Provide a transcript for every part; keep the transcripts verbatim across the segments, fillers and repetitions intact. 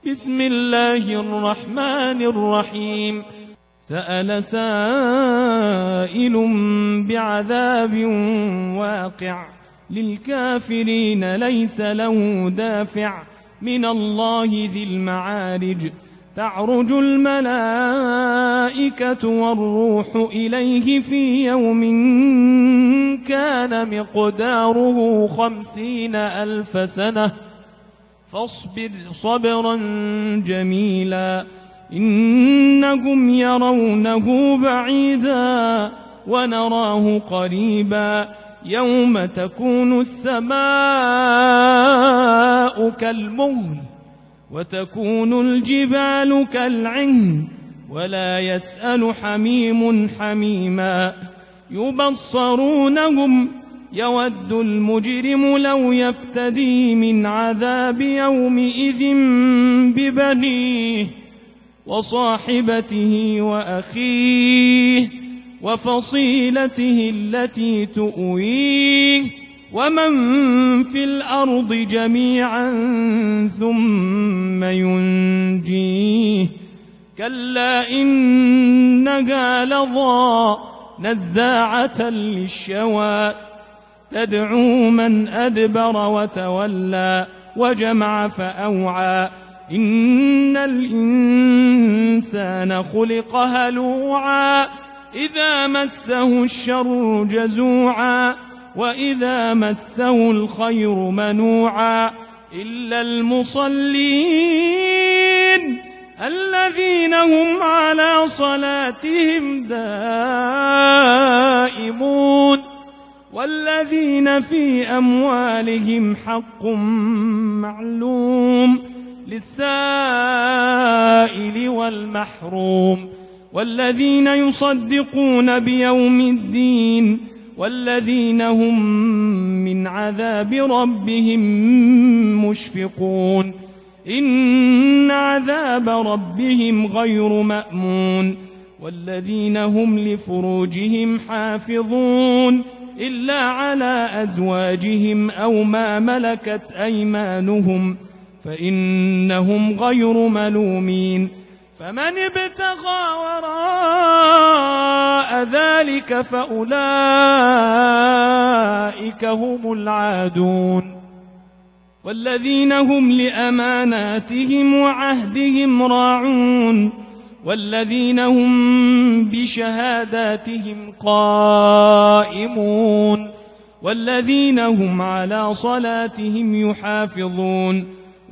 بسم الله الرحمن الرحيم سأل سائل بعذاب واقع للكافرين ليس له دافع من الله ذي المعارج تعرج الملائكة والروح إليه في يوم كان مقداره خمسين ألف سنة فاصبر صبرا جميلا إنهم يرونه بعيدا ونراه قريبا يوم تكون السماء كالمهل وتكون الجبال كالعهن ولا يسأل حميم حميما يبصرونهم يود المجرم لو يفتدي من عذاب يومئذ ببنيه وصاحبته وأخيه وفصيلته التي تؤويه ومن في الأرض جميعا ثم ينجيه كلا إنها لظى نزاعة للشوى تدعو من أدبر وتولى وجمع فأوعى إن الإنسان خلق هلوعا إذا مسه الشر جزوعا وإذا مسه الخير منوعا إلا المصلين الذين هم على صلاتهم دائمون والذين في أموالهم حق معلوم للسائل والمحروم والذين يصدقون بيوم الدين والذين هم من عذاب ربهم مشفقون إن عذاب ربهم غير مأمون والذين هم لفروجهم حافظون إلا على أزواجهم أو ما ملكت أيمانهم فإنهم غير ملومين فمن ابتغى وراء ذلك فأولئك هم العادون والذين هم لأماناتهم وعهدهم راعون والذين هم بشهاداتهم قائمون والذين هم على صلاتهم يحافظون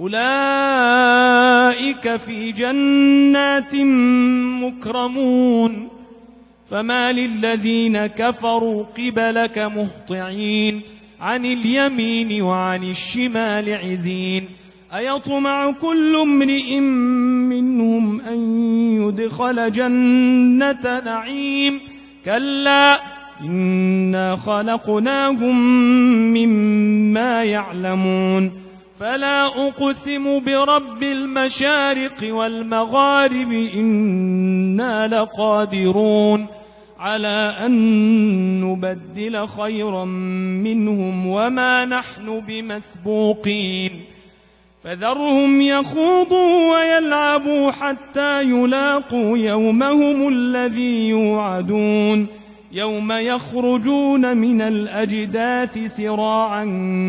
أولئك في جنات مكرمون فما للذين كفروا قبلك مهطعين عن اليمين وعن الشمال عزين أيطمع كل امرئ منهم أن يدخل جنة نعيم كلا إنا خلقناهم مما يعلمون فلا أقسم برب المشارق والمغارب إنا لقادرون على أن نبدل خيرا منهم وما نحن بمسبوقين فذرهم يخوضوا ويلعبوا حتى يلاقوا يومهم الذي يوعدون يوم يخرجون من الأجداث سراعا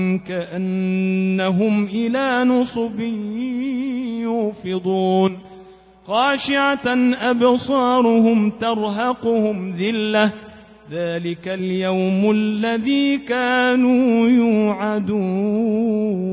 كأنهم إلى نصب يوفضون خاشعة أبصارهم ترهقهم ذلة ذلك اليوم الذي كانوا يوعدون.